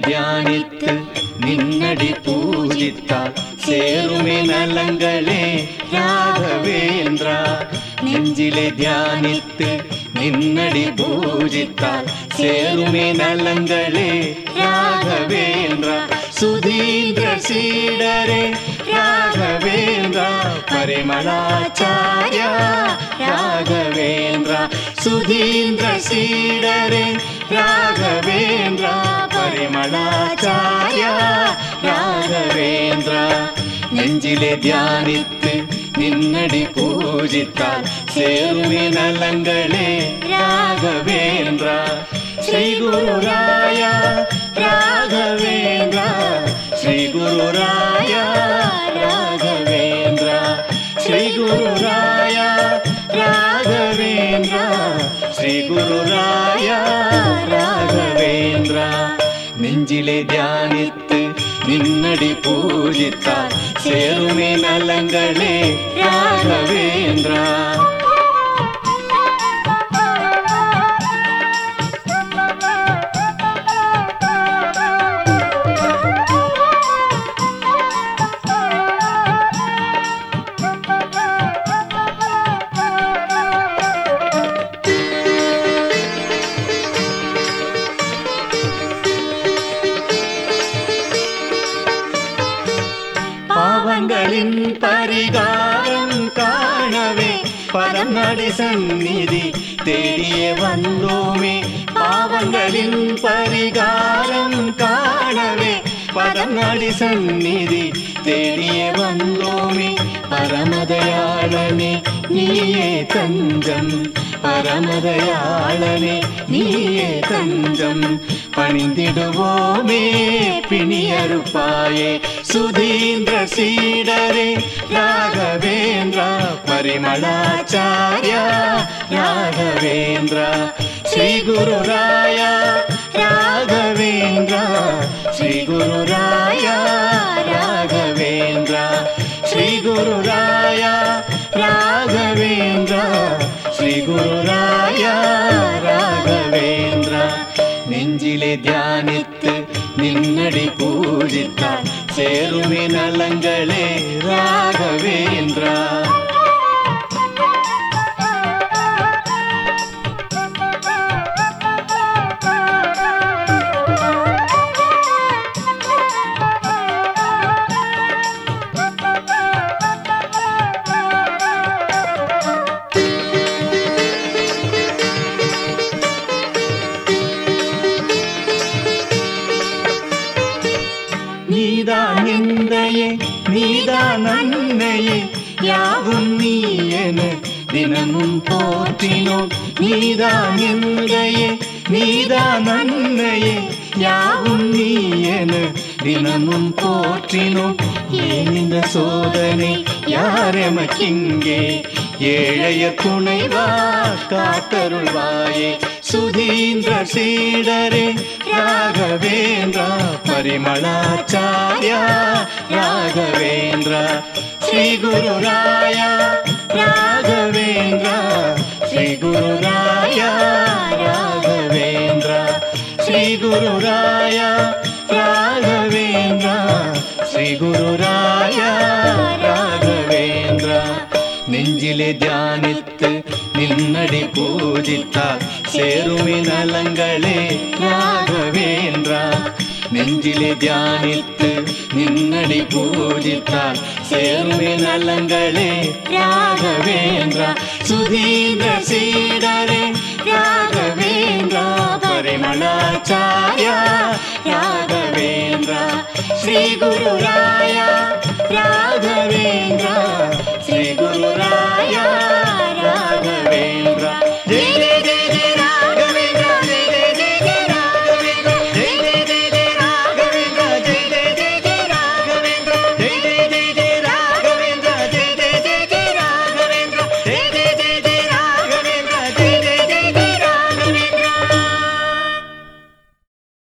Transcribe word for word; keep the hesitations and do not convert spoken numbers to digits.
தியானித்து நின்னடி பூஜித்தால் சேருமே நலங்களே ராகவேந்திரா. நெஞ்சிலே தியானித்து நின்னடி பூஜித்தால் சேருமே நலங்களே ராகவேந்திரா. சுதீந்திர சீடரே ராகவேந்திரா, பரிமளாச்சார்யா ராகவேந்திரா. சுதீந்திர சீடரே ராகவேந்திரா, பரிமளாச்சார்யா ராகவேந்திரா. நெஞ்சிலே தியானித்து நின்னடி பூஜித்தால் சேருமே நலங்களே ராகவேந்திரா. ஸ்ரீ குருராயா ராகவேந்திரா, ஸ்ரீ குருராயா ராகவேந்திரா. ஸ்ரீ குருராயா ராகவேந்திரா, ஸ்ரீ குருராயா ராகவேந்திரா. நெஞ்சிலே தியானித்து நின்னடி பூஜித்தால் சேருமே நலங்களே ராகவேந்திரா. பாவங்களின் பரிகாரம் காணவே பதம் நடி சந்நிதி தேடியே வந்தோமே. பாவங்களின் பரிகாரம் காணவே பதம் நடி சந்நிதி தேடியே வந்தோமே. பரமதயாளனே நீயே தஞ்சம், பரமதயாளனே நீயே தஞ்சம். பணிந்திடுவோமே பிணியறுப்பாயே. சுதீந்திர சீடரே ராகவேந்திரா, பரிமளாச்சார்யா ராகவேந்திரா. ஸ்ரீ குருராயா ராகவேந்திரா, ஸ்ரீ குருராயா ராகவேந்திரா. ஸ்ரீ குருராயா ராகவேந்திரா, ஸ்ரீ குருராயா ராகவேந்திரா. நெஞ்சிலே தியானித்து நின்னடி பூஜித்தால் சேருமே நலங்களே ராகவேந்திரா. நீதான் எந்தையே நீதான் அன்னையே, யாவும் நீ என தினமும் போற்றினோம். நீதான் எந்தையே நீதான் அன்னையே, யாவும் நீ என தினமும் போற்றினோம். ஏன் இந்த சோதனை யாரெமக்கிங்கே, ஏழைய துணைவா காத்தருள்வாயே. சுதீந்திர சீடரே ராகவேந்திரா, பரிமளாச்சார்யா ராகவேந்திரா. ஸ்ரீ குருராயா ராகவேந்திரா, ஸ்ரீ குருராயா ராகவேந்திரா. ஸ்ரீ குருராயா ராகவேந்திரா, ஸ்ரீ குருராயா ராகவேந்திரா. நெஞ்சிலே தியானித்து நின்னடி பூஜித்தால் சேருமே நலங்களே ராகவேந்திரா. நெஞ்சிலே தியானித்து நின்னடி பூஜித்தால் சேருமே நலங்களே ராகவேந்திரா. சுதீந்திர சீடரே ராகவேந்திரா, பரிமளாச்சார்யா ராகவேந்திரா. ஸ்ரீ குருராயா